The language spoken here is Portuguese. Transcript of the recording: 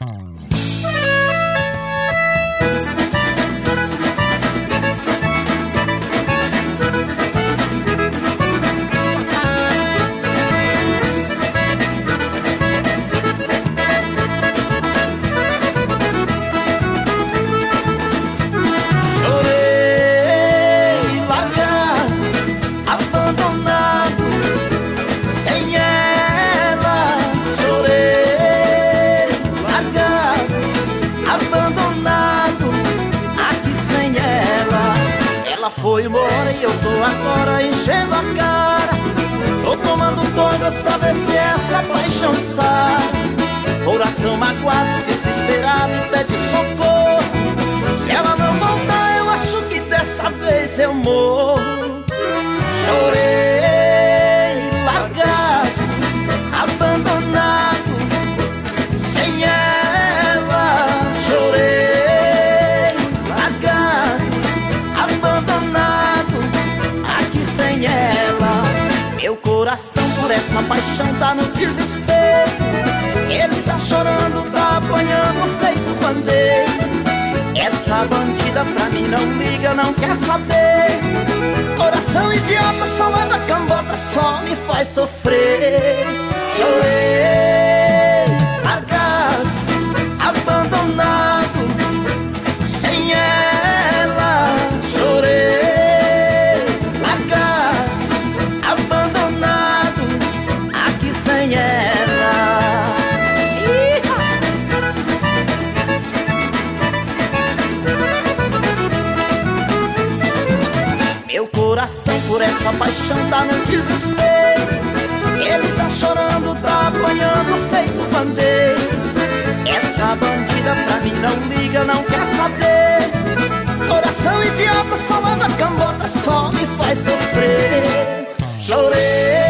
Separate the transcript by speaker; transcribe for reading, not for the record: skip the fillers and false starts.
Speaker 1: Foi embora e eu tô agora enchendo a cara. Tô tomando todas pra ver se essa paixão sai. Coração magoado, desesperado, pede socorro. Se ela não voltar, eu acho que dessa vez eu morro. Chorei, largado, abandonado, sem ela. Chorei, largado, abandonado, aqui sem ela. Meu coração por essa paixão tá no desespero. Ele tá chorando, tá apanhando feito bandeira. Essa bandida pra mim não liga, não quer saber. Coração idiota, só leva cambota, só me faz sofrer. Chorei, largado, abandonado, sem ela. Chorei, largado, abandonado, aqui sem ela. Meu coração por essa paixão tá no desespero. Ele tá chorando, tá apanhando feito bandeira. Essa bandida pra mim não liga, não quer saber. Coração idiota, só leva cambota, só me faz sofrer. Chorei,